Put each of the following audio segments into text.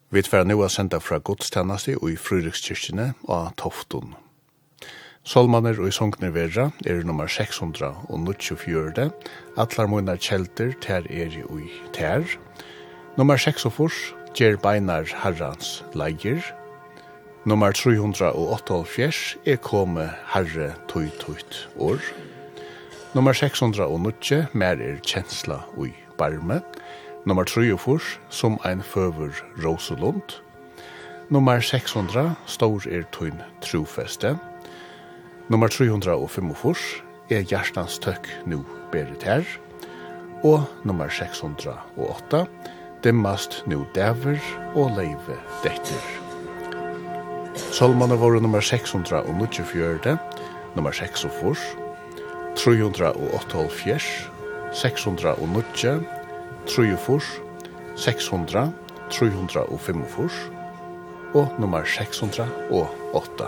Vi får nu att sända från godstjänste och i Fridrikskirkene och Tofton. Solmaner och i sångner verra nummer 624. Atlar månar kjelter ter i ter. Nummer 6 ger beinar herrans leier. Nummer 388 komme herre tøyt år. Nummer 609 mer kjensla ui barme. Nummer 3 som ein føver Roselund. Nummer 600 stor tøyn trofeste. Nummer 345 hjertans tøkk nu beret her. Og nummer 608 dimmast nu dæver og leive detter. Salmane var nummer 624, nummer 46, 388, 609, 3, 600, 345 og nummer 608.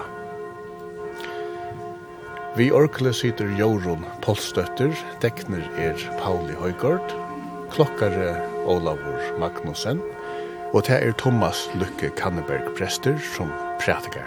Vi orkle sitter Jorun Polstøtter, tekner Pauli Høygård, klokkare Olavur Magnussen, og det Thomas Lykke Kanneberg prester som prætikar.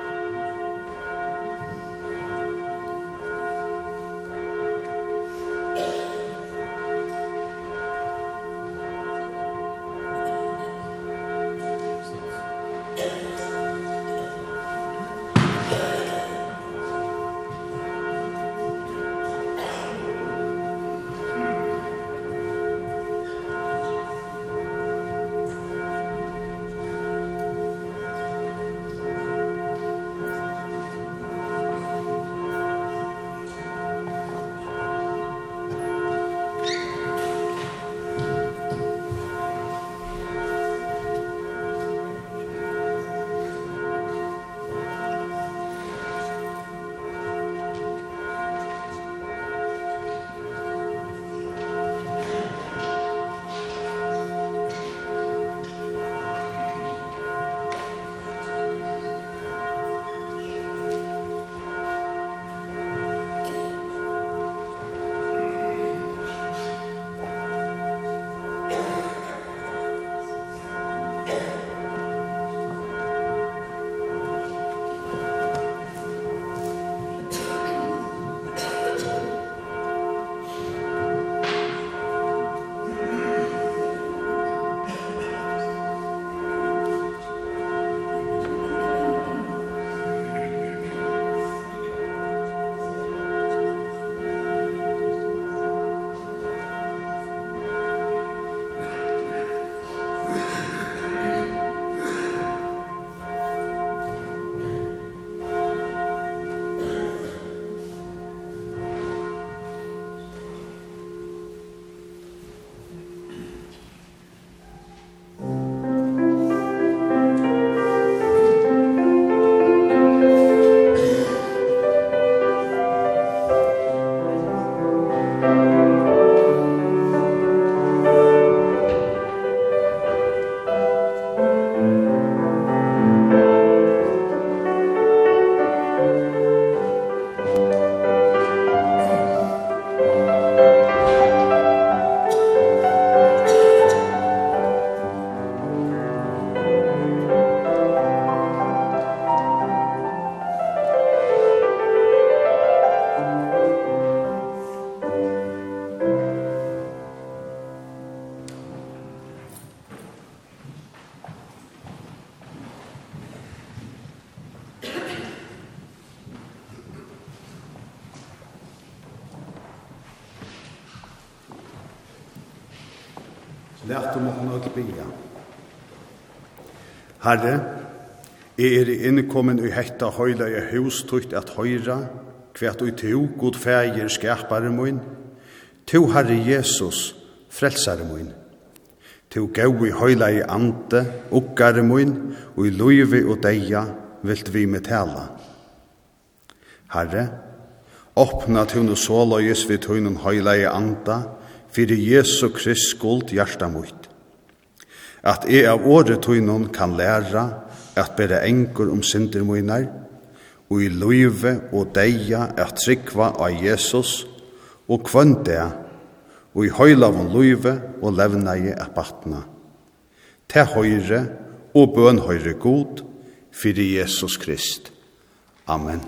Lät om att nåt bia. Herre, innkommen i hetta høylaie hus trygt at høyra, kvært og to god fægir skapare mun, to Herre Jesus, frelsare mun, to gau i høylaie ante, okkare mun, og i luive og deia vilt vi med tala. Herre, åpna tun og såløyes vid tunnen høylaie anta, fyrir Jesu Krist skuld hjarta mot. At av året tunnen kan læra at bere engur synder munar, og i luive og deia at trykva av Jesus, og kvønte, og i høylavun luive og levnaie at batna. Te høyre og bønhøyre god, fyrir Jesus Krist. Amen.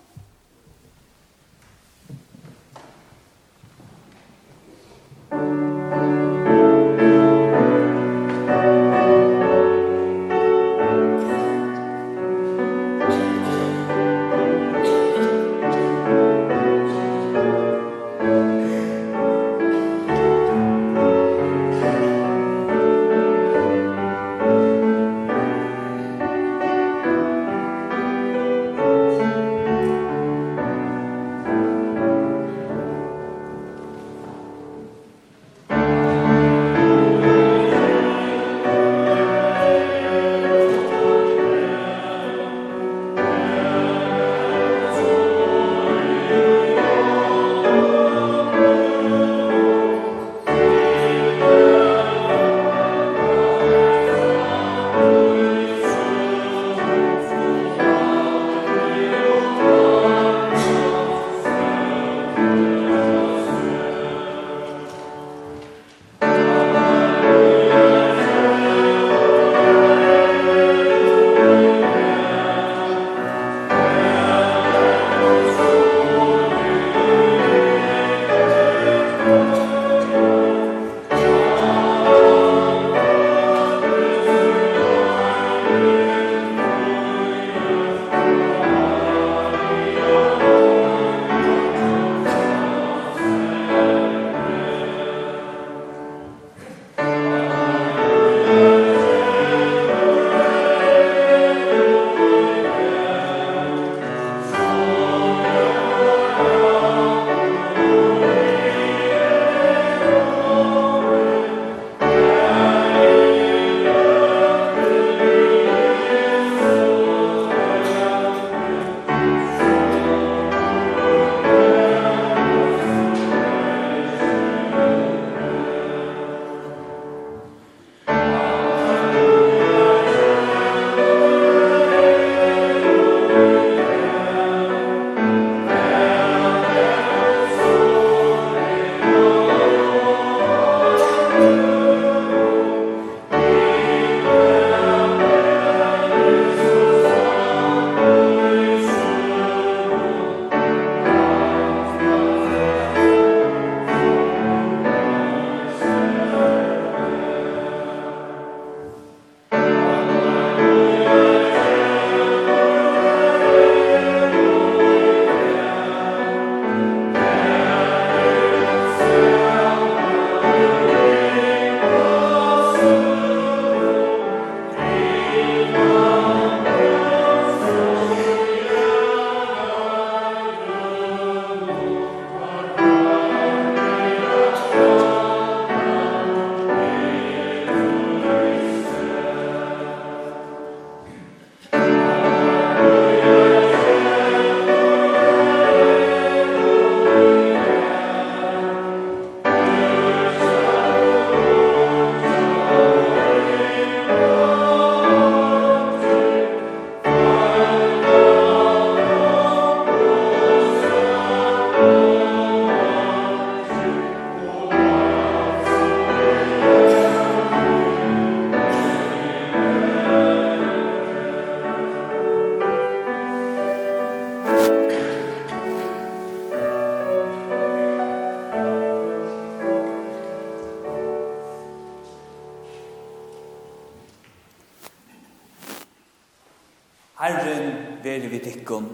Herren vere vid ikon.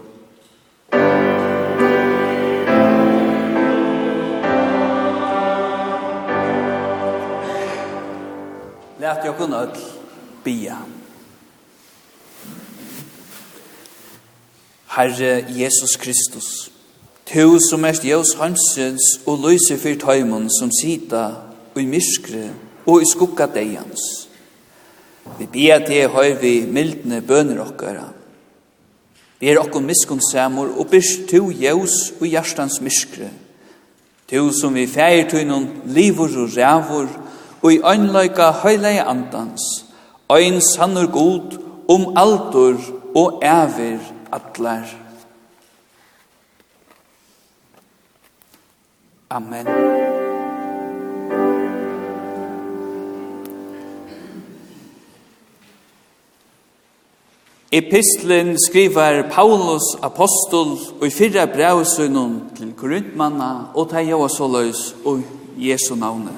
Lät jag kunna bia. Herre Jesus Kristus, tu som est Jeus hansens og løyser fyr tøymon som sita og i myskre og i skugga deians. Vi bia til høy vi mildne bøner okkara. Vi okkon miskunnsamur og byrst tu Jeus og hjertans myskre. Tu som vi feir tøynon livur og rævur og i øynløyka høyleie andans, øyn sannur god aldur og æver atlar. Amen. Epistlen skriver Paulus apostol og i 4 brevsønnen til Korintmanna og til Jehosoløys og Jesu navne.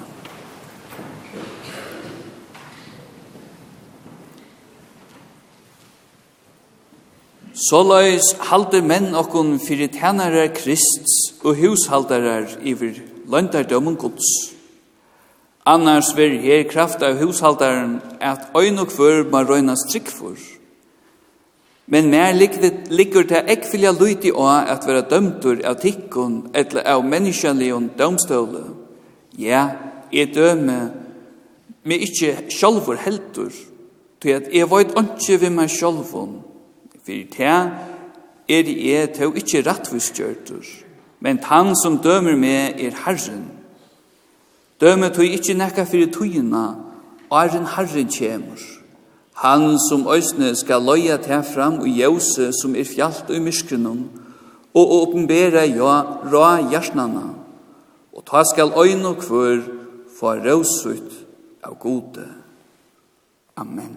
Såleis halde menn okkon fyrir tænarar Krists og hushaldarar iver løndardømmen Guds. Annars ver her kraft av hushaldaren at øyn og kvør man røyna strikk for. Men mer ligger det ekvilja lyti av at være dømtur av tikkun eller av menneskjalion dømstøle. Ja, jeg døme meg ikkje sjálfur heldur, til at jeg veit ikke ved meg sjálfun. For det jeg til ikke rattvistgjørtur, men han som dømer meg Herren. Dømer tog ikke nekka fyrir tøyina, og en Herren kjemur. Han som øysne skal løya til fram og jøse som fjalt og myskrenon, og åpenbæra rå hjertnana, og ta skal øyne og kvør få råsut av gode. Amen.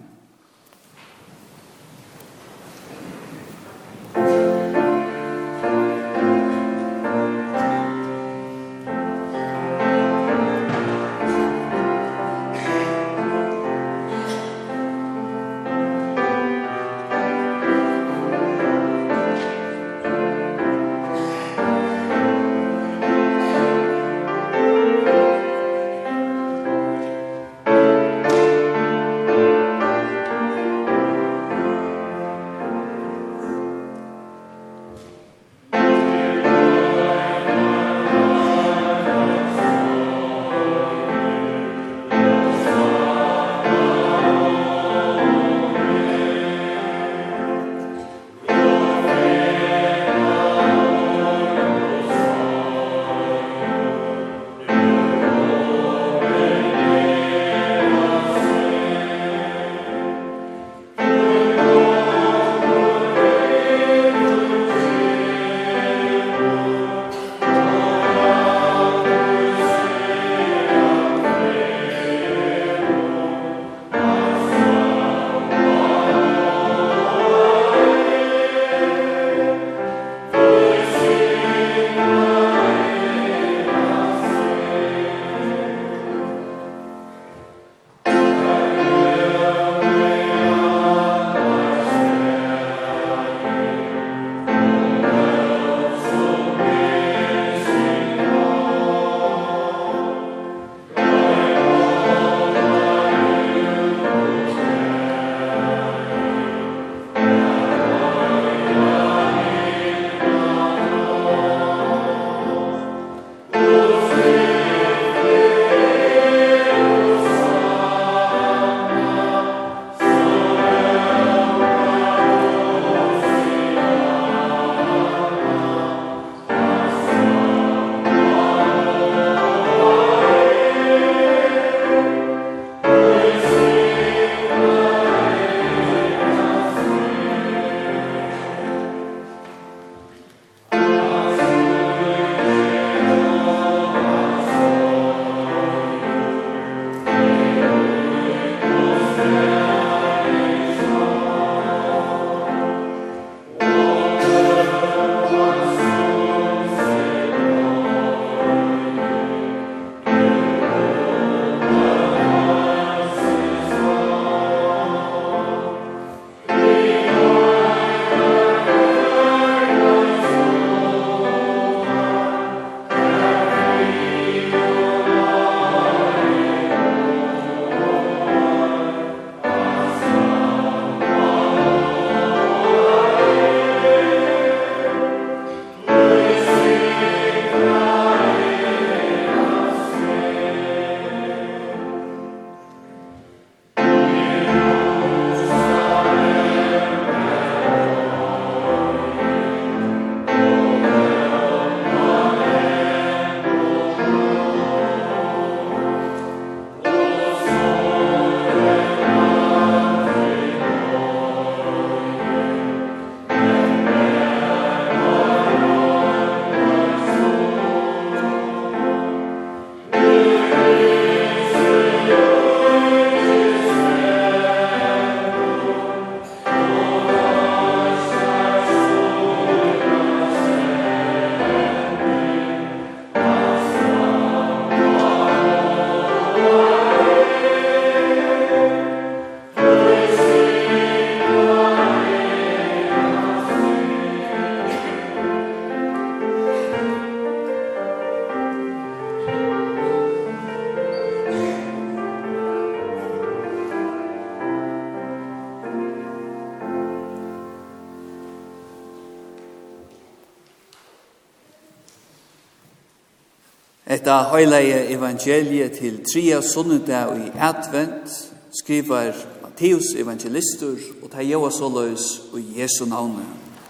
Etta høyleie evangeliet til 3. sunnedag i advent skriver Matteus evangelister og ta gjeva såløys i Jesu navne.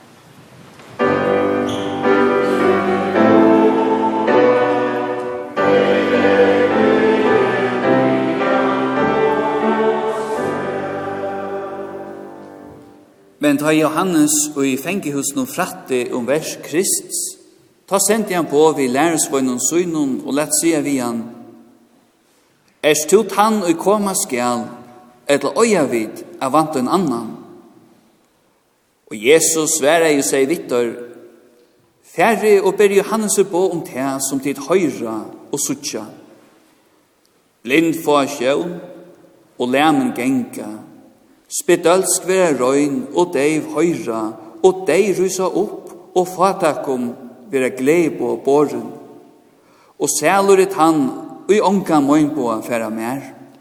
Men ta Johannes og i fengehusen og fratte vers Krist, ta sendte han på vi læresvøgnen synen og lett sige vi han, stod han og koma skal, eller øya vid av vant en annan. Og Jesus svære jo seg vittor, færre og ber Johannes på om det som tid høyra og suttja. Blind få sjøvn og læmen genka, spedølsk være røyn og deiv høyra og deiv rysa opp og fatakum være gled på båren og sælurit han og i ånka møyn på å færa mer.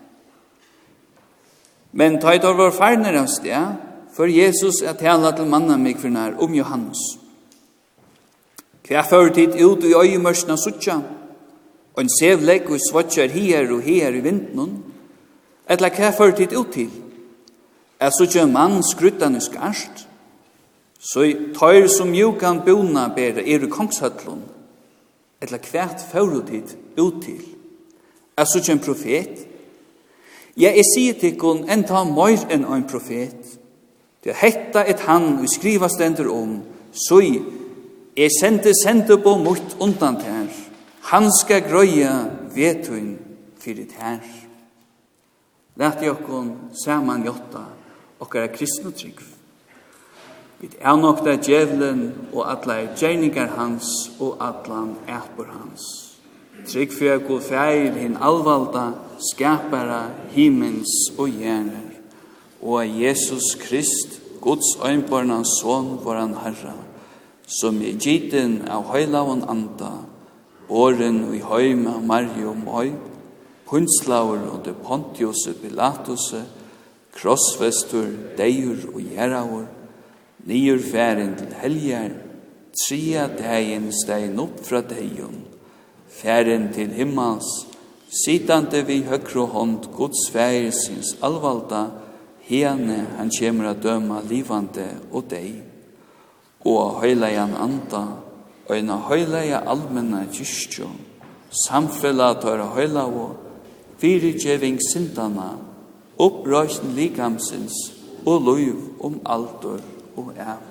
Men tøytor var farner av sted for Jesus tala til mannamikfernar om Johannes. Hva fører tid ut i øyemørsna suttja og en sevlegg og svartjar her og her i vintenen eller hva fører tid ut til suttja mann skruttan skarst så tar som mjukan bona bæra i kongshøtlun eller kvært førutid ut til suttja en profet. Ja, jeg sier til kun enta mer enn en profet. Det hetta han vi skriva stender om så jeg sendte på mot undan her. Han skal grøya vetun fyrir her. Lät jeg kun saman jotta og kristne trygg. Vi nokta djevelen og alla gjerningar hans og allan æpur hans. Trygg for god feir hin allvalda skapara himmens og hjerner og Jesus Krist, Guds øynborna son våran Herra, som gitten av høylaven anda, båren og i høyma Marium og punslaur og det Pontius Pilatus, krossvestur, deir og gjeraur, nyur færen til helgar, tria dagen stein opp fra deion, færen til himmels, sittande vi høgre hånd Guds færesins allvalda, hene han kjemur a døma livande og dei, og høyleian anda, og en høyleia allmenna kyrkjo, samfella tøyra høylau, fyrirgjeving syndana, opprøysen likamsins og lov alder og æve.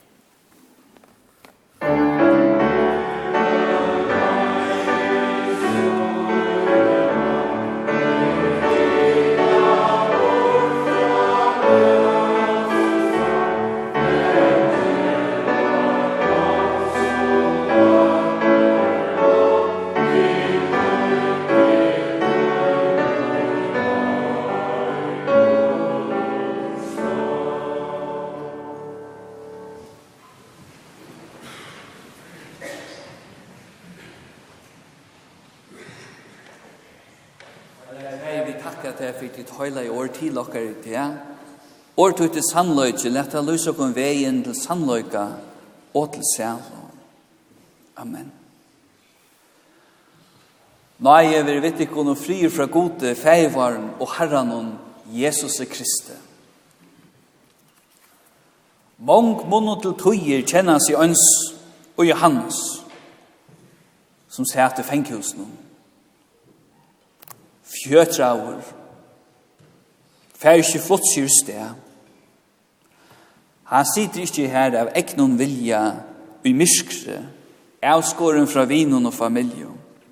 Høyla i år til okkar i det. År tog til sannløyke, lett å løse på veien til sannløyke og til selv. Amen. Nå er vi vittikon og frier fra gode feivaren og herranon Jesus Kristi. Mång munno til tøyer kjennes i øns og Johannes, som sier til fenghusen. Fjøtrauer, fær ikke flottsir sted. Han sitter ikke her av eknon vilja i myskre, avskåren fra vinon og familie.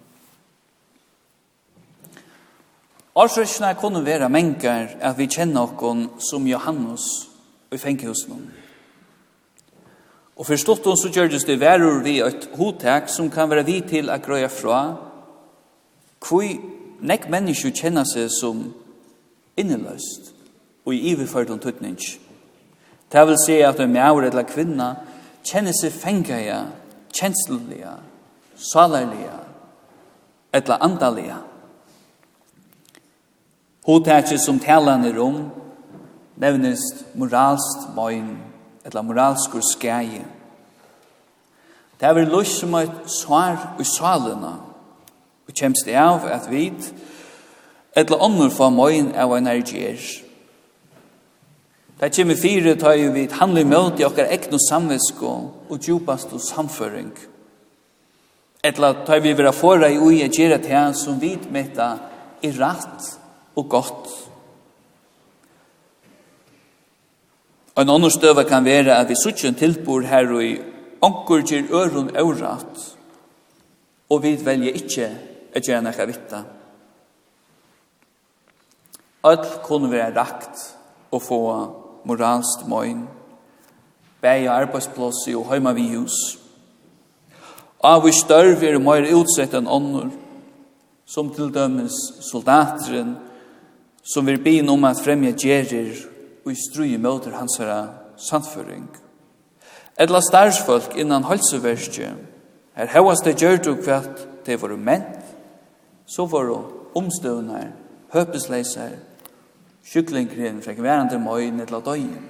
Årsrøsene kunne være mengar at vi kjenner okkon som Johannes i fenghusen. Og forstått oss så gjør det verur vi et hotek som kan være vi til å grøya fra, hvor nek mennesker kjenner seg som inneløst og i iverført om tøtning. Det vil si at en maur eller kvinna kjenner seg fengelige, kjenslelige, salerlige eller andalige. Hotaket som talan er om nevnes moralsk møyn eller moralsk skæge. Det vil løs som et svar i salene Og kjemst det av at vi eller ånder får møyen av energier. Det kommer fire tar jo vi handler mot i okkar ekno samvisko og djupast og samføring. Eller tar vi vera fora i ui at gjøre til som vi metta er rett og godt. Og en annen støve kan være at vi suttjen tilbor her og i onkur gir øron ørat og vi velger ikke at gjøre nekka vitta. Alt kunne være rakt og få moralst møyn, bæg arbeidsplass og heima vi hus. Av vi størv er mer utsett enn ånder, som til dømes soldateren, som vil be om at fremja gjerir og i strui møter hans sannføring. Edla starsfolk innan halseverskje, her hevast det gjør du kvart det var ment, så var det omstøvnar, høpesleiser, sjuklingren fra hverandre møyn eller døyen.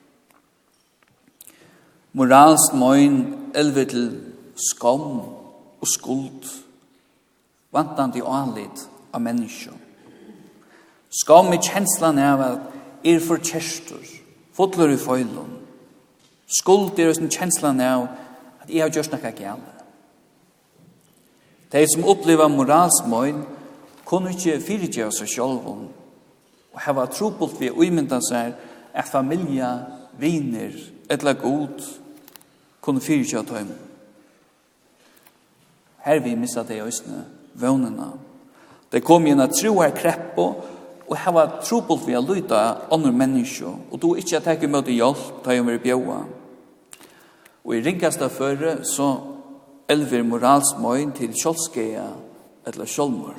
Moralsk møyn elver til skam og skuld, vantande i anlitt av mennesker. Skam i kjenslan av at for kjerstor, fotler i føylun. Skuld en kjenslan av at jeg har gjort noe gale. De som opplever moralsk møyn kunne ikke fyrirgjøre seg selv og hava trupult vi uimynda seg at familie, viner, etla god kunne fyrirgjøre tøym. Her vi missa det i øysene, vønene. De kom inn at tro er kreppo og hava trupult vi a lyta andre mennesker og du ikke at jeg møte hjelp da jeg var bjøa. Og i ringkasta føre så elver moralsk møyn til kjolskeia eller kjolmor.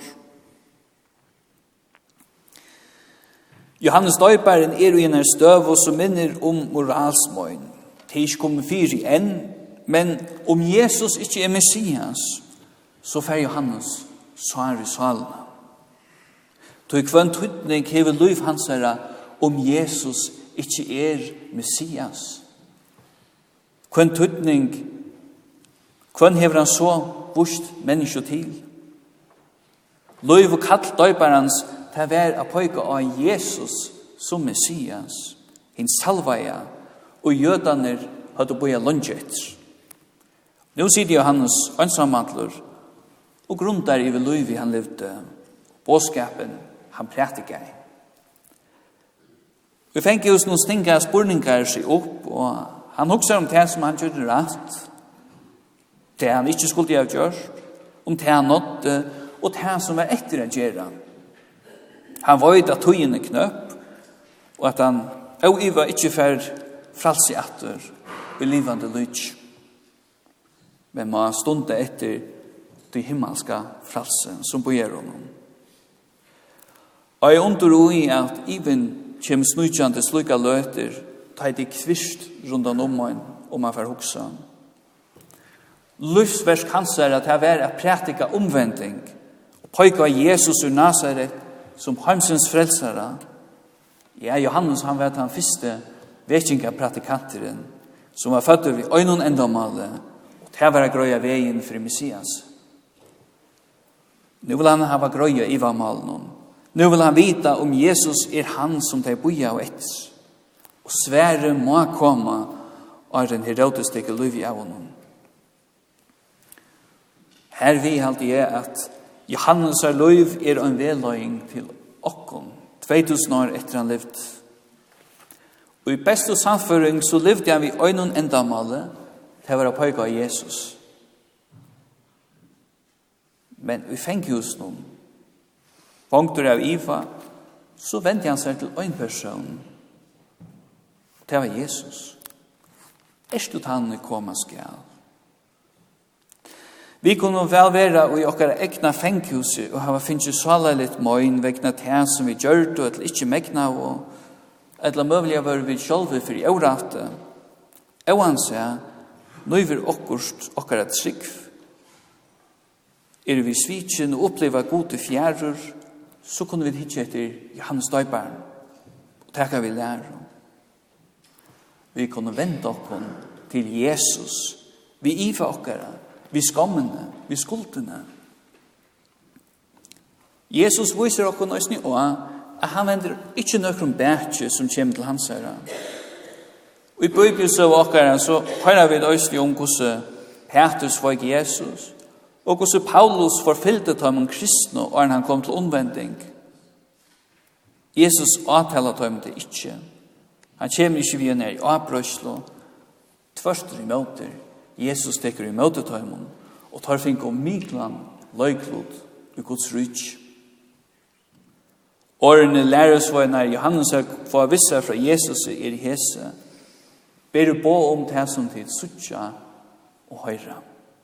Johannes Døyparen er i en støv og som minner om moralsk møyn. Det er ikke kommet fyr enn, men om Jesus ikke er Messias, så fer Johannes svar i salene. Tog kvann tydning hever liv hans herre om Jesus ikke er Messias. Kvann tydning, kvann hever han så bort menneske til. Liv og kall døyparens til å være å pøyke av Jesus som Messias, hins salvaja, og jødene hadde bøya lunget. Nå sier Johannes ansamantler, og grunnar i livet han levde, båskapen han prætikar. Vi fengt oss noen stinga spurningar seg opp, og han husker om det som han gjorde rett, det han ikke skulle ha gjort, om det han nådde, og det som var etter å gjøre. Han vet at tøyen er knøpp, og at han var ikke for fralse etter i livande lydj. Men man stunde etter de himmelska fralse som bøyer honom. Og jeg undrer i at even kjem snudjande slukka løter, ta det kvist rundan om man får hoksa. Livsversk hans er at det er å prætika omvending, og pøyka Jesus ur Nazaret som heimsens frelsare. Ja, Johannes han var den første vekinga pratikanteren, som var født ved øynene endamale, og det var grøya veien for Messias. Nu vil han ha grøya i varmalen. Nu vil han vita om Jesus er han som de boja og etter. Og svære må komme av den herotiske liv av honom. Her vi alltid er at Johannes er liv er en vedløying til okkon, 2000 år etter han levd. Og i beste samføring så levde han vi øynen endamale til å være pøyga av Jesus. Men vi fengt oss noen punkter av Iva, så vendte han seg til en person. Det var Jesus. Du tanne koma skal. Vi kunne vel være i okkara egna fenghuset og hava finnst svala litt møyn vegna det som vi gjør det, eller ikke megna, eller møvlig var vi sjølve for i årate. Og han sier, nå er okkurst okkara trygg. Er vi svitsen og oppleva gode fjærer, så kunne vi hitje etter Johannes Døyparen og takka vi lærer. Vi kunne vende okkon til Jesus. Vi iva okkara, vi skammene, vi skuldene. Jesus viser okkur nøysni og at han vender ikke nøkron bætje som kommer til hans herre. Og i Bibelen så okkar så høyrer vi nøysni om hvordan Petrus var Jesus, og hvordan Paulus forfyllte ham kristne og han kom til omvending. Jesus avtaler ham det ikke. Han kommer ikke via nær i avbrøslo, tvørster i møter. Jesus teker i møtet ham, og tar fink om mykland løyklod i Guds rydj. Årene læresvøyner Johannes får visse fra Jesus i hese, ber på om det som til suttja og høyra.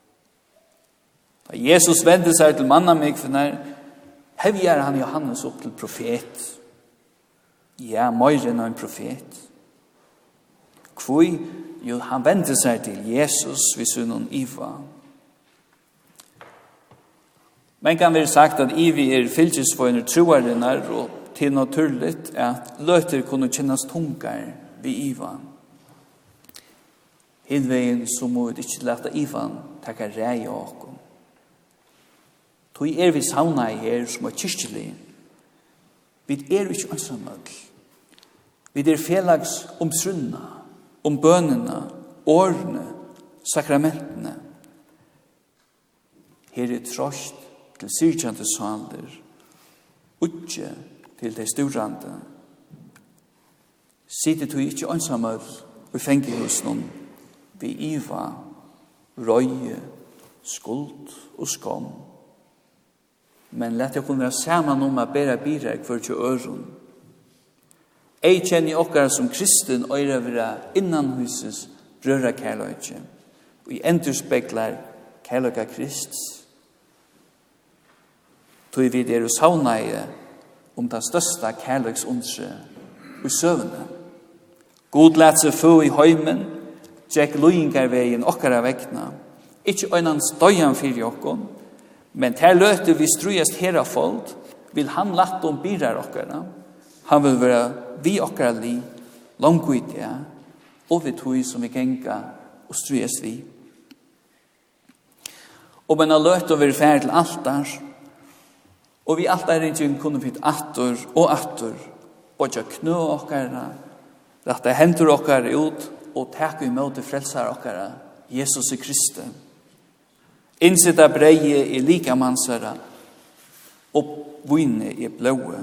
Da Jesus vendte seg til mannamikvener, hevjer han Johannes opp til profet. Ja, mer enn en profet. Kvoi, jo, han vendte seg til Jesus ved sunnen Iva. Men kan være sagt at Ivi fylkesvøyner troarinnar, og til naturligt at løter kunne kjennes tungar ved Iva. Hinveien så må vi ikke lete Ivan takka rei av okkom. Tog vi sauna i her som er kyrkjelig. Vi ikke ansamøll. Vi felags om trunna, om bønene, årene, sakramentene. Her trost til syrkjante saler, utje til de sturrande. Sitte tog ikke ansamøll og fengi hos noen vi iva, røye, skuld og skam. Men lett jeg kunne være sammen om å bære bidrag for til øren. Jeg kjenner okkar som kristen og er over innanhuses røra kærløyke. Og jeg endurspekler kærløyke Krist. Tog vi det og savneie om det største kærløyksundse og søvende. God lett seg få i høymen, Jack Luingarveien okkara vekna. Ikke øynans døyan fyrir okkon, men ter løte vi strujast hera folk, vil han latt om birar okkara. Han vil være vi okkara li, langkvidia, og vi tog som vi genga og strujast vi. Og men han løte å være ferdig til altar, og vi altar ikke kunne fitt attor og attor, bodja knø okkara, rette hendur okkara ut, og takk i møte frelsar okkara, Jesus i Kristi. Innsetta breie i likamansara, og vunne i blåe.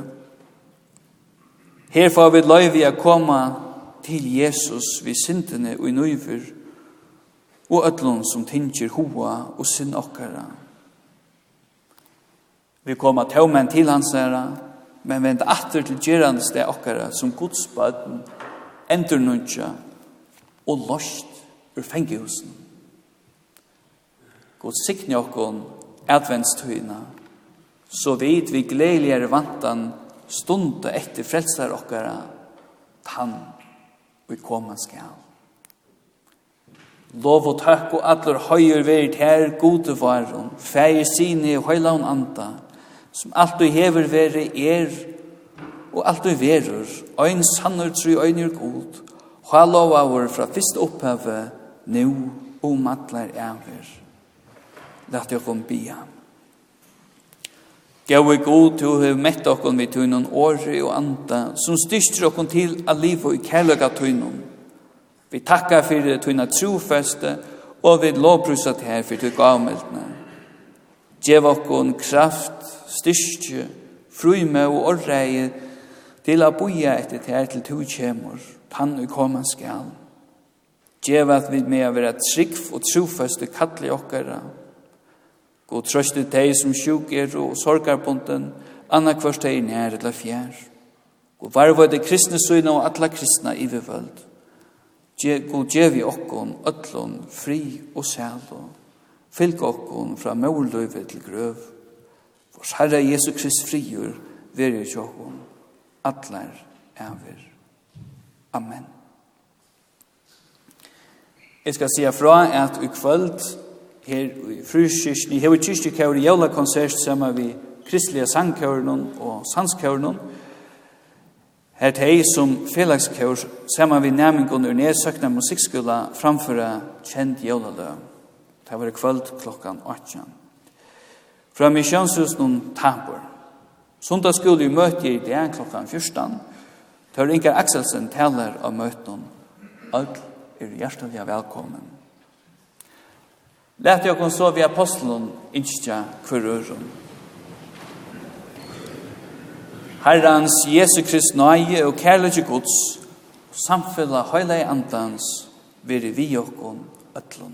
Her får vi løyvi å komme til Jesus vid syndene og i nøyver, og ødlån som tinger hoa og synd okkara. Vi kommer taumen til hans herra, men vend atter til gjerande sted okkara som godsbaden, endurnunja, og lost ur fengehusen. God sikne okkon adventstøyna, så vid vi gledeligere vantan stunde etter frelsar okkara, tann og koma skal. Lov og takk og allar høyer verit her gode varon, feir sine og høylaun anda, som alt og hever vere og alt og verur, øyn sannur tru øynir god, ha lov av vår fra fyrst opphavet, nu og matlar æver. Lett jeg kom bia. Gau er god til å ha mett okkon vid tøynon åre og anda, som styrster okkon til a liv og i kærløga tøynon. Vi takkar fyrir tøyna trofeste, og vi lovbrusat her fyrir tøy gavmeldene. Gjev okkon kraft, styrstje, fruime og orreie, til a boia etter her til tøy kjemur, tann og koma skal. Gjev at vi med å være trygg og trofeste kattelig okkara, God trøste deg som sjuker og sorgarbunden, anna kvart deg nær eller fjær. God varva det kristne søyne og alla kristna i vevøld. God gjev i okkon, ötlån, fri og sælo. Fylg okkon fra målløyve til grøv. Vårs Herre Jesu Krist frigjør, verger tjokkon, atlar æver. Amen. Jeg skal si fra at i kvöld, her i Frykirken, i Hever Kyrkjekjør i jævla konsert sammen vi kristelige sangkjørnen og sanskjørnen. Her til som felagskjør sammen vi nærmingen under nedsøkna musikkskola framføre kjent jævla løv. Det var kvöld klokkan 8. Fra misjonshusen Tabor. Sundagsskole i møte i det klokkan 14. Tør Ingar Akselsen taler av møten. Alt hjertelig velkommen. Lät jag kon så vi apostlen inte kvarøren. Herrans Jesu Krist nøye og kærlige Guds, samfella høylige andans, veri vi okkon ötlun.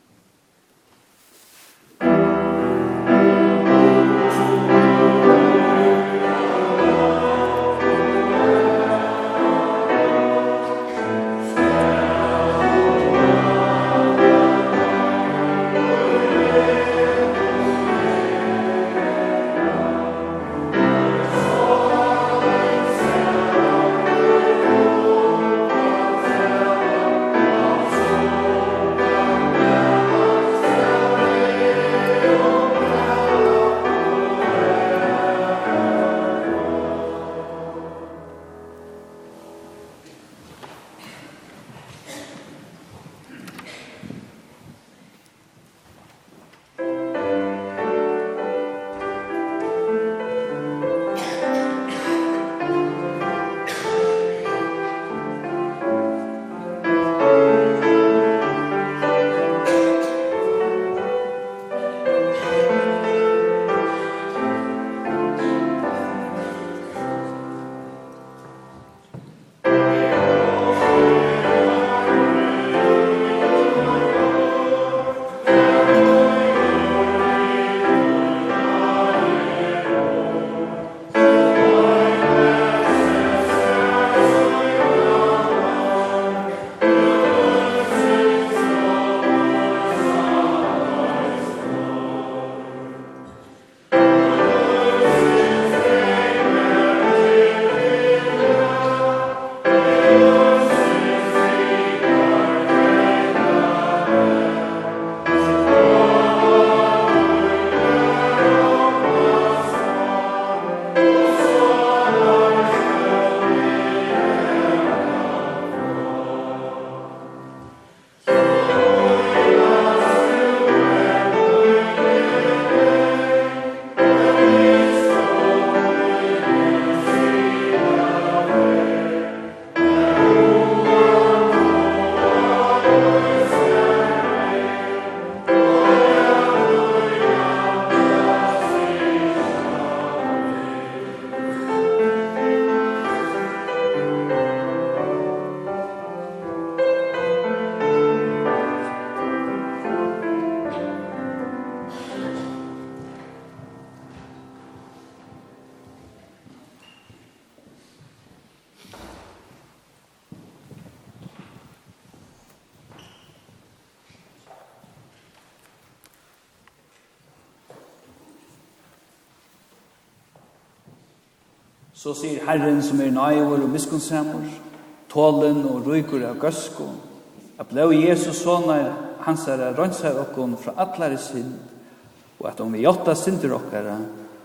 Så sier Herren som nøyver og miskunnsamur, tålen og rygur av gøsko, at blei Jesus sånne hans rønnsar okkon fra allare synd, og at om vi gjotta synder okkara,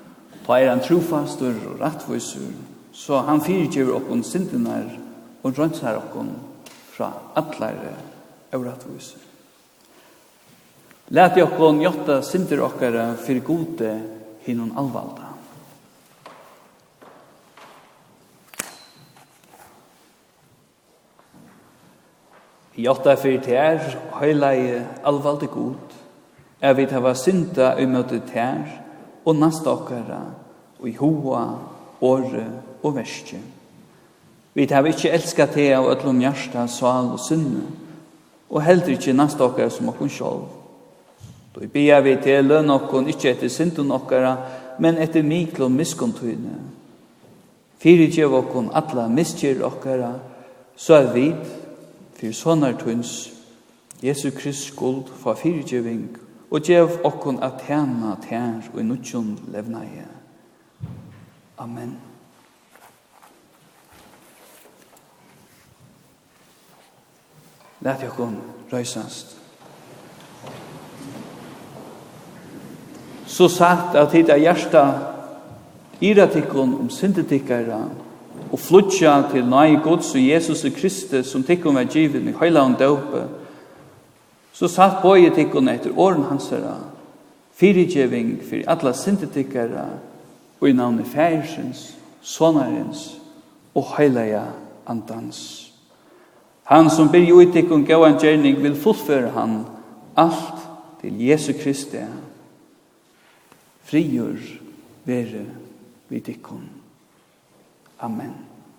ta han trofastur og rattvisur, så han fyrirgjør okkon syndinar og rønnsar okkon fra allare og rattvisur. Læt okkon gjotta synder okkara fyrir gode hinnon alvalda. Jotta fyrir tær, høyleie alvalde god, vi hava synda møte tær, og nasta okkara, og i hoa, åre og verste. Vi hava ikkje elska te av ötlom hjärsta, sval og synne, og heller ikkje nasta okkara som okkon sjálv. Då bia vi til løn okkon ikkje etter synden okkara, men etter mikl og miskontyne. Fyrirgjev okkon alla miskjer okkara, så vi for sånne tunns Jesu Krist skuld for fyrirgjøving og gjev okkon at tjena tjær og i nuttjon levnaie. Amen. Læt okkon røysast. Så sagt at hit hjärsta iratikkon syndetikkara og flutja til nøye gods og Jesus Kristus som tikkum var givet i høyland døpe, så satt bøye tikkum etter åren hansara, fyrirgjeving for alla syndetikkara og i navnet Færsens, Sonarens og Heilaja Andans. Han som ber jo utik og gav en gjerning vil fullføre han alt til Jesu Kristi. Frigjør være vid dikkon. Amen.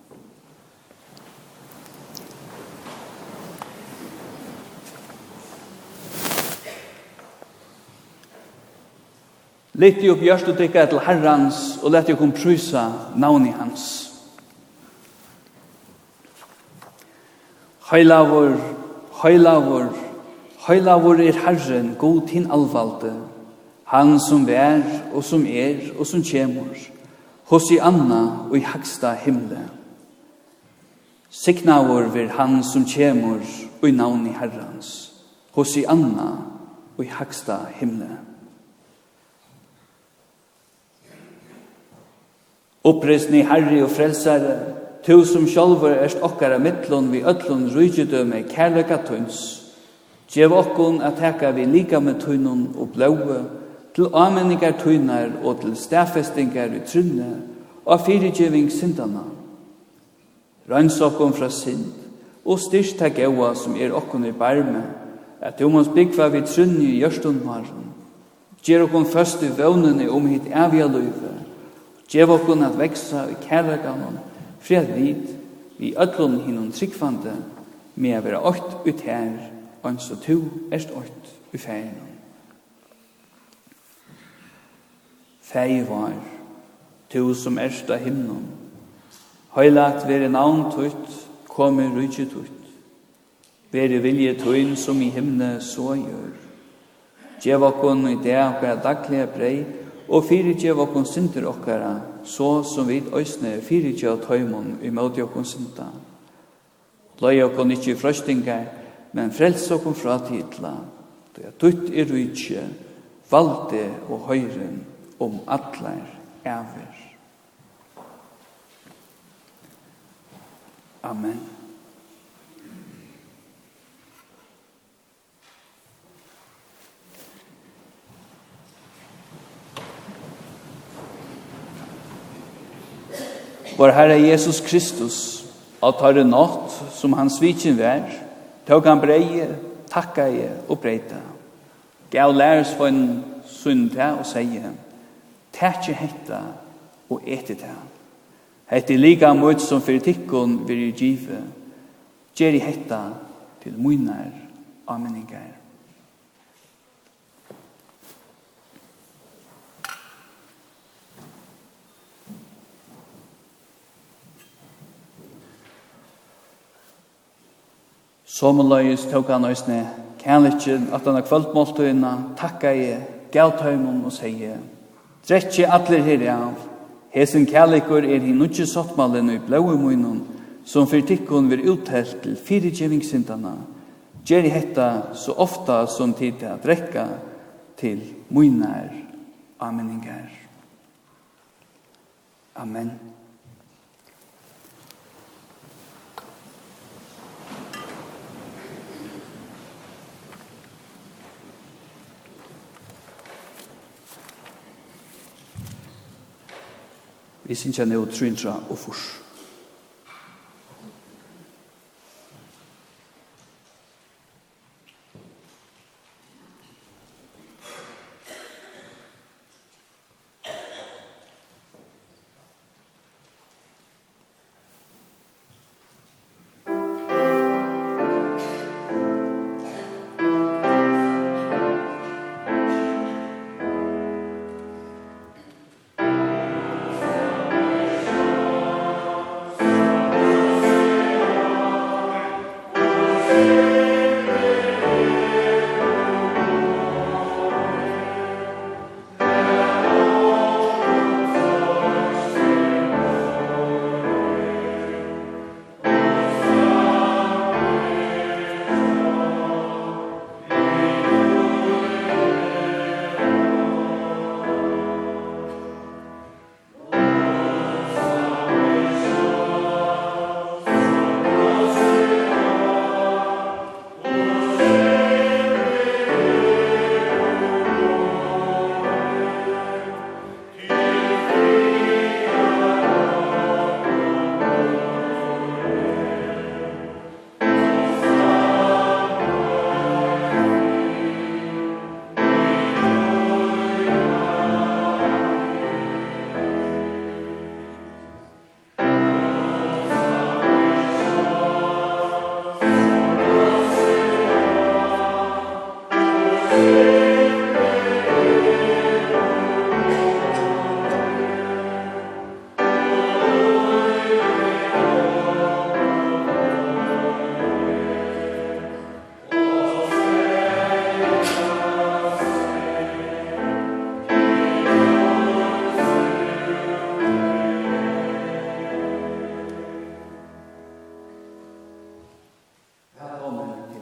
Lett opp hjørst og dykka til Herrans, og lett jeg kom prysa navn i hans. Heilavur, heilavur, heilavur Herren, god tin allvalde, han som vær og som og som kjemur, hos i anna og i hagsta himle. Signavur vir han som kjemur og i navn i Herrans, hos i anna og i hagsta himle. Oppresni Herre og frelsare, tu som sjálfur erst okkara mittlun vi öllun rujudøme kærleika tuns, gjev okkun at heka vi lika med tunnun og blåe, til amenningar tunnar og til stafestingar i trunne, og fyrirgjeving syndana. Røns okkun fra synd, og styrst ta gaua som okkun i barme, at du mås byggva vi trunne i gjørstundmaren, gjer okkun først i vånene hitt evige løyve, gjev okkun at veksa i kærleikanon, fri at vi öllun hinun tryggvande, med å være åkt ut her, og så tu erst åkt ut færen. Fæi var, tu som erst av himnon, høylat vere navn tutt, komme rydje tutt, vere vilje tuin som i himne så gjør. Gjev okkun i det okkara daglige brei, og fyrirgjev okkun synder okkara, så som vi òsne fyrirgjev tøymon i måte okkun synda. Løy okkun ikkje frøstingar, men frels okkun fra titla, det tutt rydje, valde og høyren, atlar æver. Amen. Vår Herre Jesus Kristus, av tar nått som hans sviken vær, tog han breie, takka og breita. Gav læres for en sunde og sier, tætje hetta og ete det. Hette lika mot som for tikkun vil give, gjer i hetta til munnar ameningar. Sommerløys tok han òsne kærlikken at han har kvöldmåltøyna, takka gav tøymon og sier, drekje atler her av, hesen kærlikur i nutje sottmalen og i blåe munnen, som for tikkun vil uttelt til fyrirgjevingssyndana, gjer i hetta så ofta som tid til å drekka til munnar ameningar. Amen. Vi synes jeg nå tryntra og fors.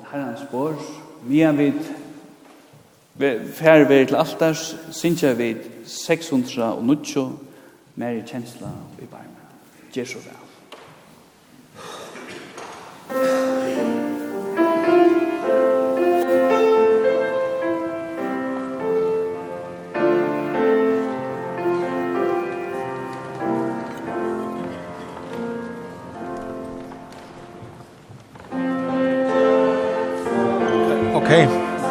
herrans spår. Medan vi færre til altars, synger vi 690 mer i kjensla i barmen. Gjør så vel. Okay.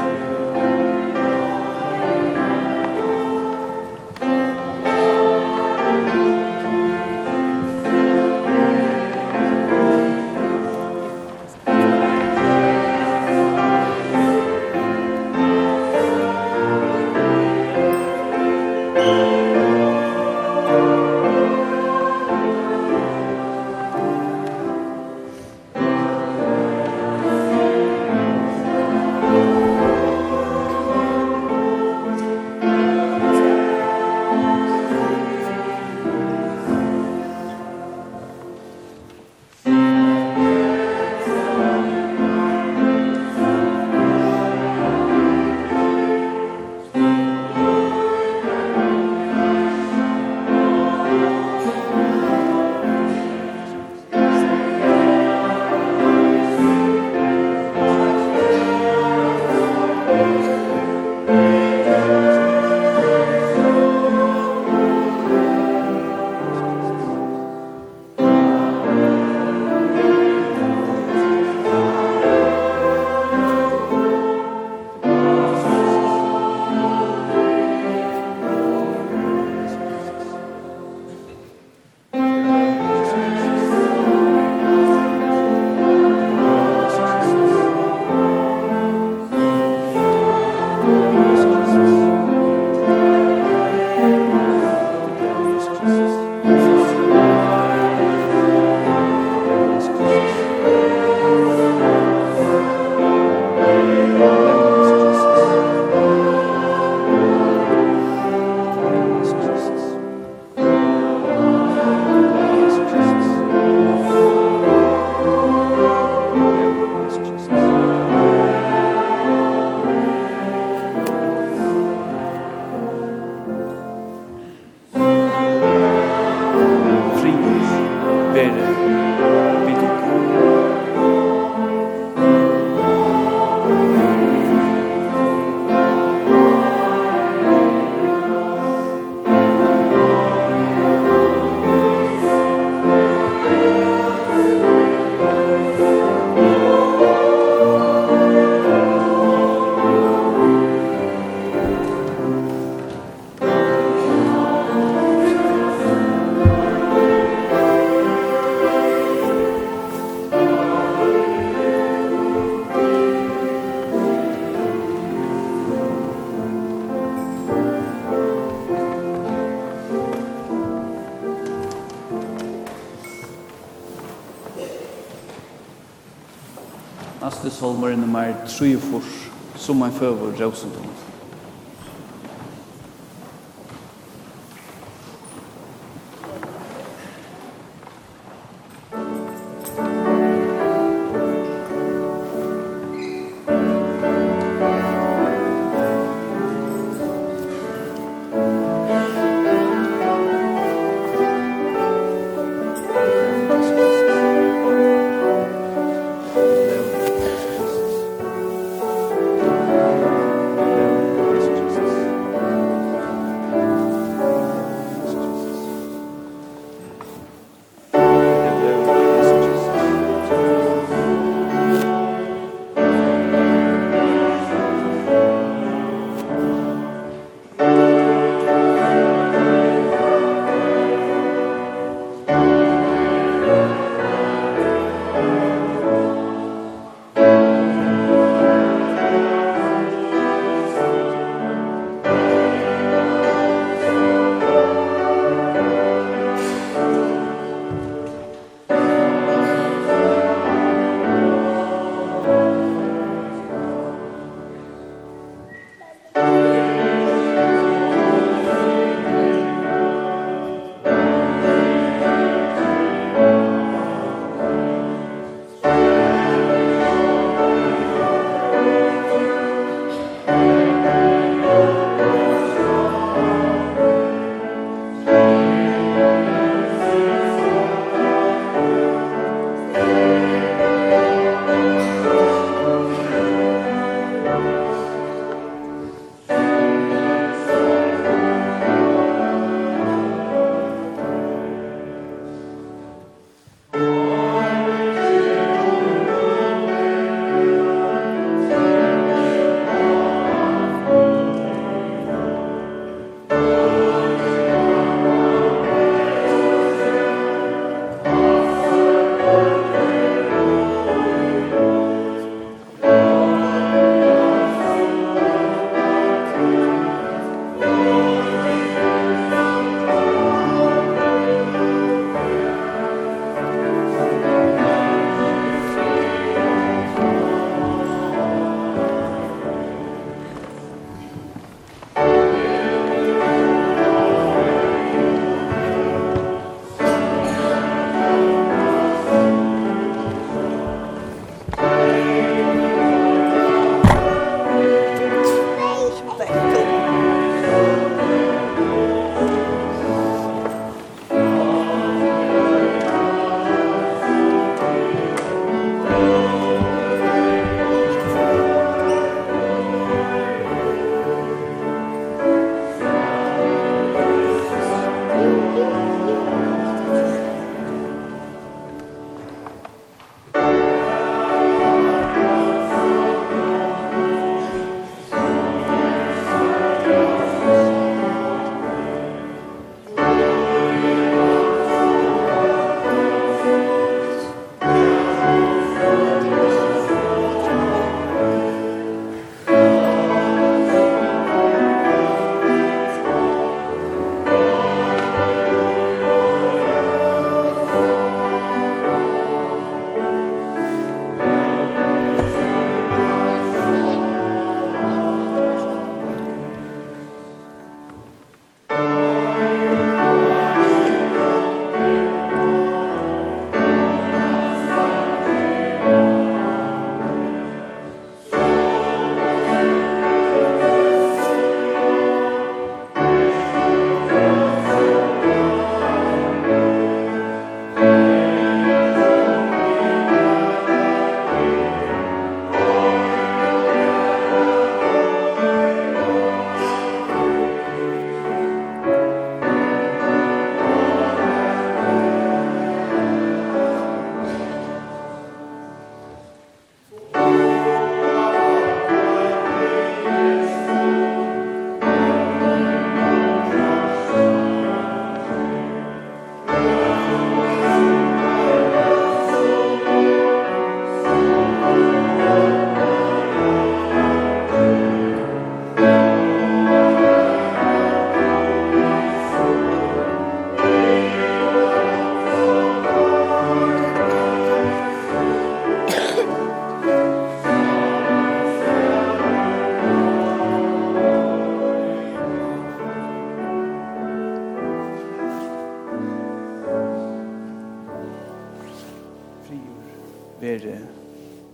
Nästa solmar är nummer 3 som man förvår Rosendom.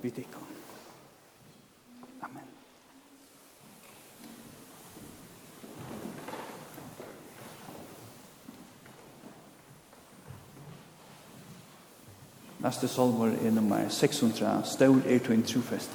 vi tikkum. Amen. Næste salmer nummer 600, Stor to en trofeste.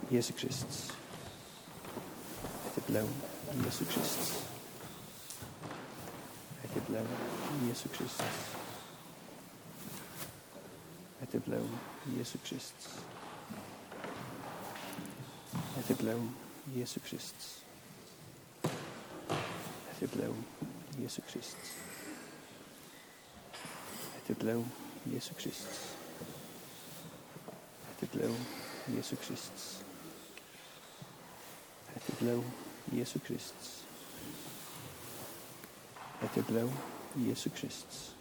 Jesu Kristus. Det blå Jesu Kristus. Det blå Jesu Kristus. Det blå Jesu Kristus. Det blå Jesu Kristus. Det blå Jesu Kristus. Det blå Jesu Kristus. Det blå Jesu Kristus. Det blå Jesu Kristus. Det blå Jesu Kristus.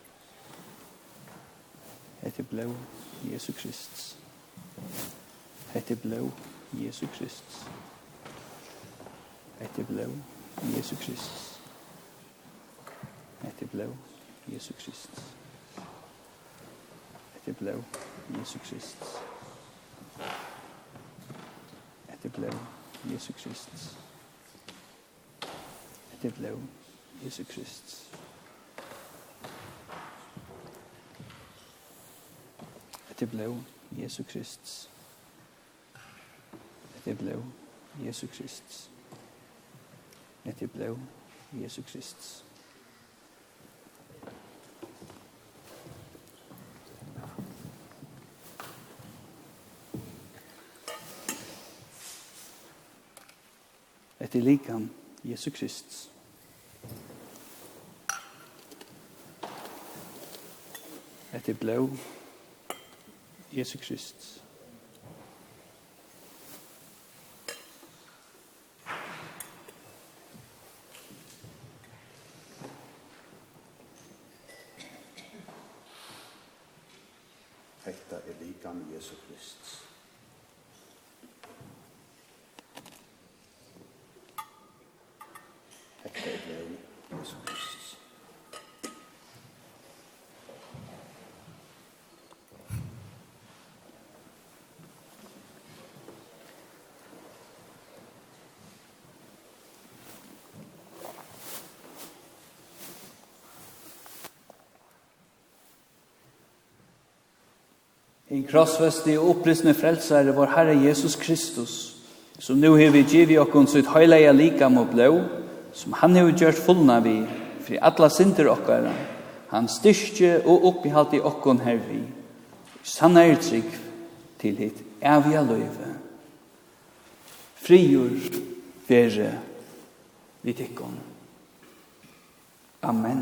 Det blå Jesu Kristus. Det blå Jesu Kristus. Det blå Jesu Kristus. Det blå Jesu Kristus. Det blå Jesu Kristus. Det blå Jesu Kristus. Det blå Jesu Kristus. Det blå Jesu Kristus. Det blå Jesu Kristus. Det blå Jesu Kristus. Det likam Jesu Kristus. Det blå Jesu Kristus. Hetta likam Jesu Kristus. Hetta blå Jesu Kristus. En krossfestig og opprystende frelsare vår Herre Jesus Kristus, som nu har vi givet okkon sitt høyleia likam og blå, som han har gjort fullna vi, for alla synder okkara, han styrke og oppihalt i okkon hervi, sannar trygg til hitt evige løyve. Frigjør være vid tikkon. Amen.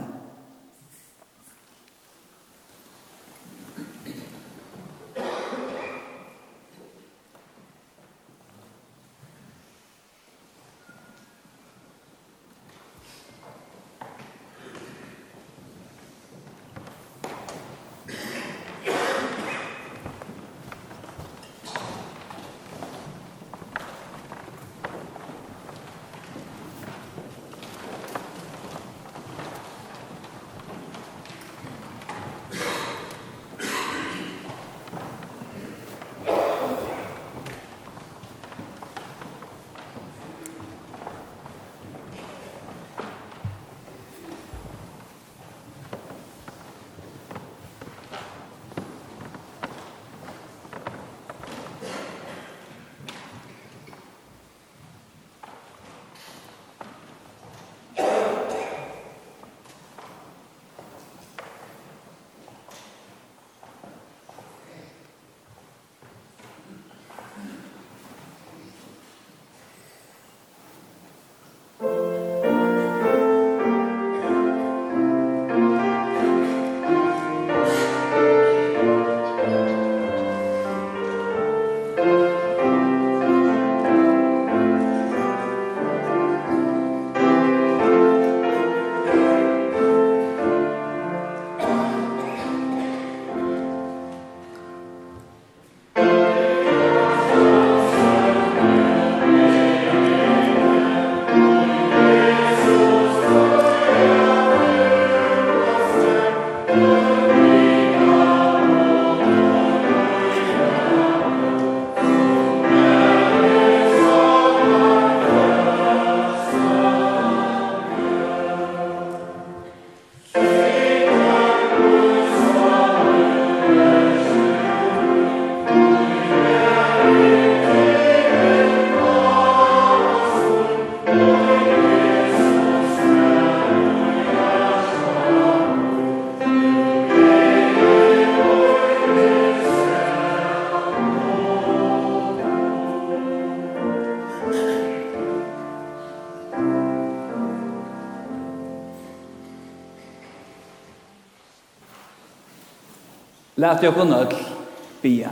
Lät jag kunna bia.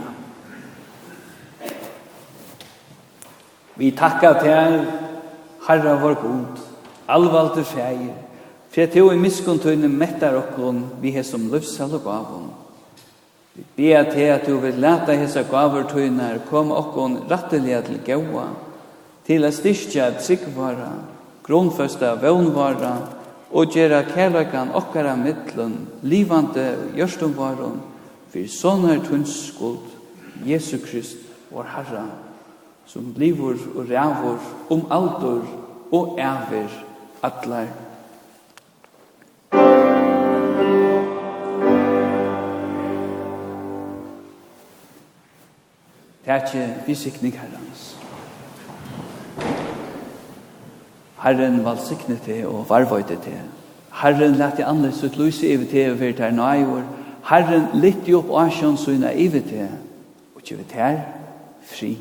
Vi tackar till Herre vår god, allvalter fäger, för att du i miskontöjne mättar och vi har som livsall och gavon. Vi ber till att du vill läta hessa gavortöjner komma och ratteliga till gåa, till att styrka tryggvara, grundfösta vånvara och göra kärlekan okkara mittlen, livande och görstumvaron, för sånna tunns skuld, Jesu Krist, vår Herre, som livor och rävor altor och äver atlar. Tætje visikning Herrens. Herren valsikne te og varvøyde te. Herren lette annerledes ut lyse evig te over ter nøyår. Herren litte opp asjon søyna evig te, og ikke vet her fri.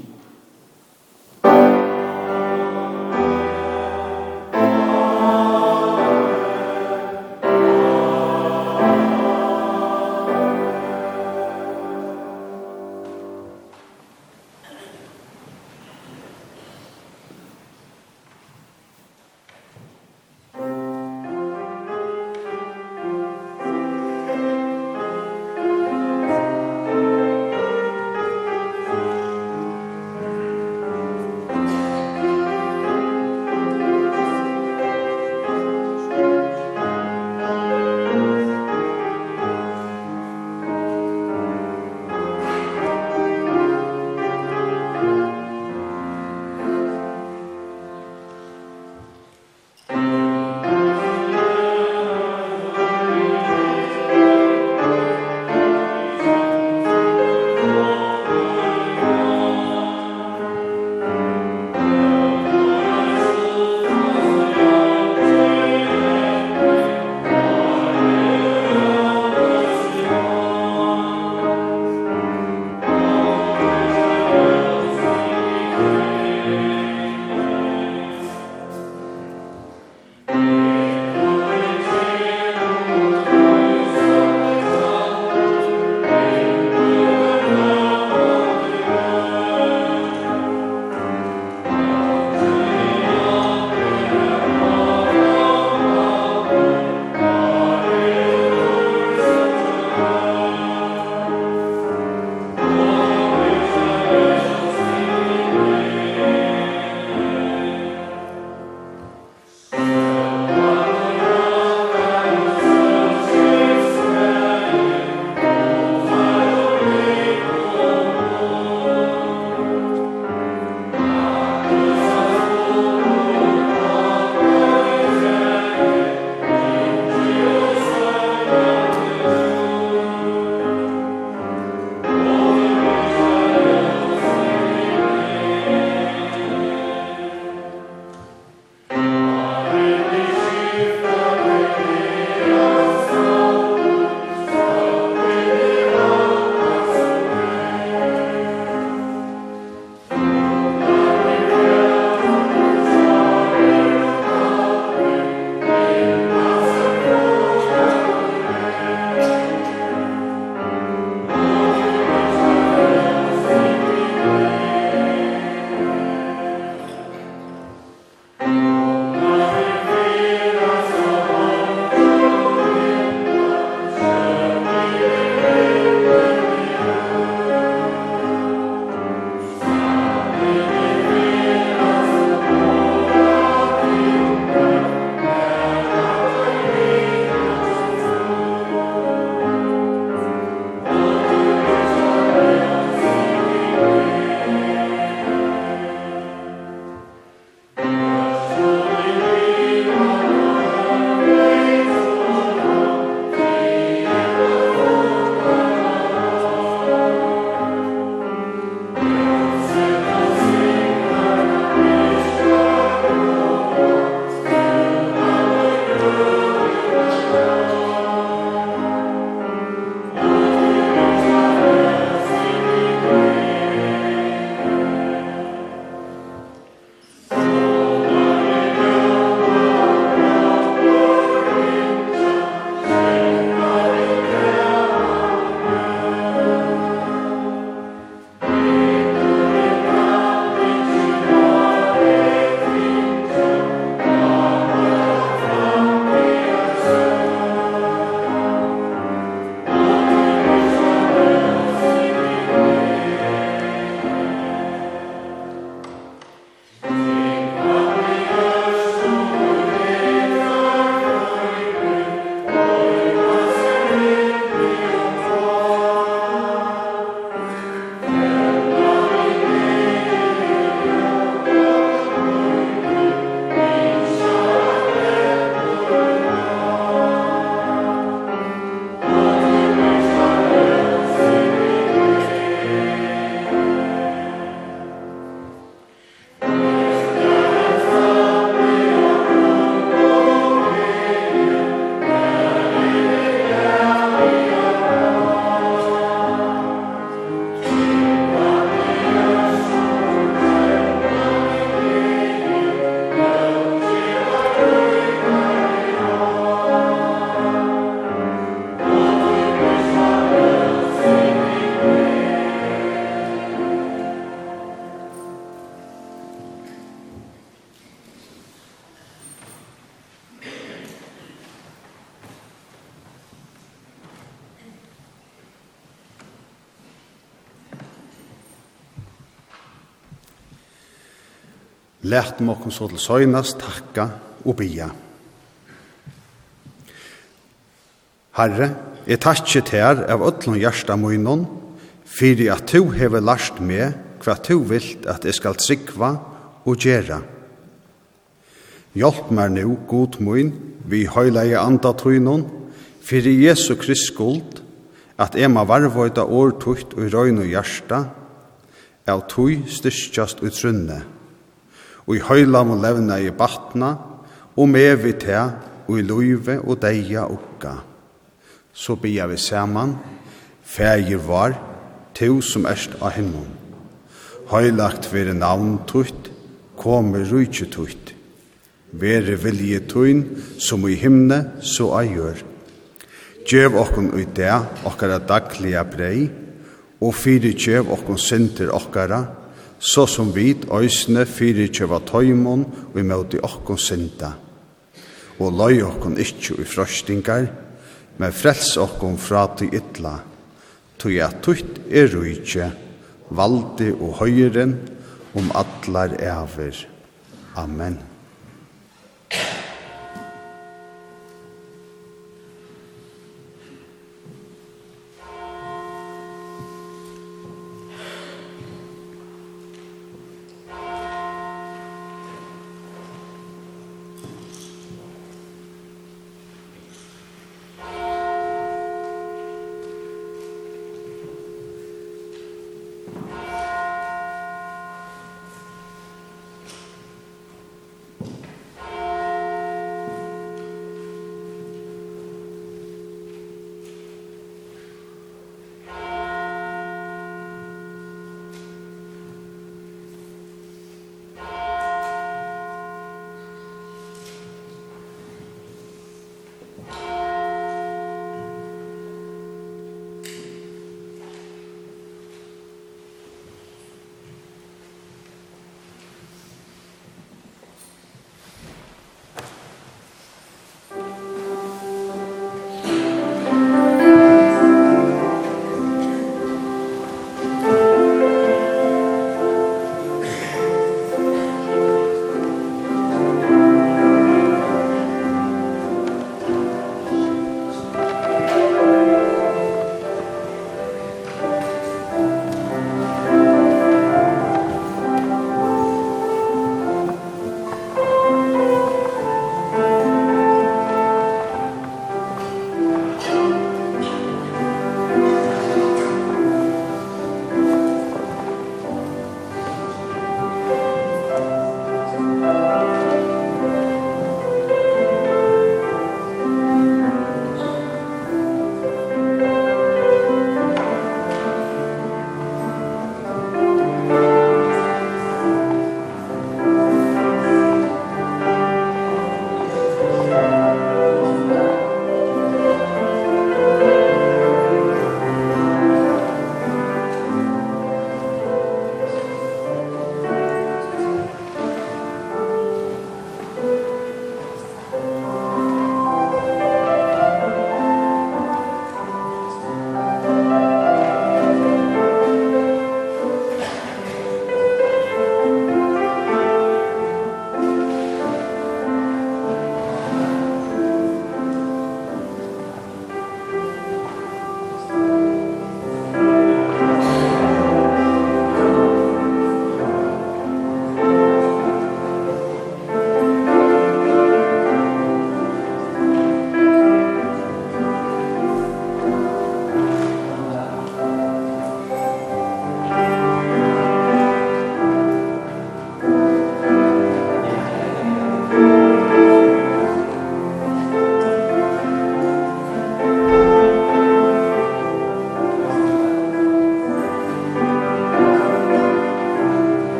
Lært mokken så til søgnast takka og bia. Herre, jeg takkje ter av ötlun hjärsta munnen, fyrir at du hever lært meg hva du vilt at jeg skal tryggva og gjera. Hjelp meg nu, god mun, vi høyleie andatrynon, fyrir Jesu Krist skuld, at jeg må varvøyda årtukt og røyn og hjärsta, av tøy styrkjast ut trunne, og i høyla må levna i batna, og med vi te, og i løyve og deia okka. Så bia vi saman, fægir var, to som erst av himmelen. Høylagt vere navn tutt, komme rujtje tutt. Vere vilje tuin, som i himne, så a gjør. Gjev okkon ut det, okkara dagliga brei, og fyri gjev okkon synder okkara, så som vid òsne fyri gjev av tøymon, og i møte okkon synda. Og løy okkon ikkje i frostingar, men frels okkon fra til ytla, tog at tutt rujtje, valde og høyren, atlar æver. Amen.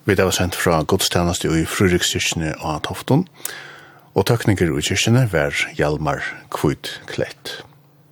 Vi var sendt fra godstjeneste i Fryrikskirkene av Tofton, og tøkninger i kyrkene var Hjalmar Kvud Klett.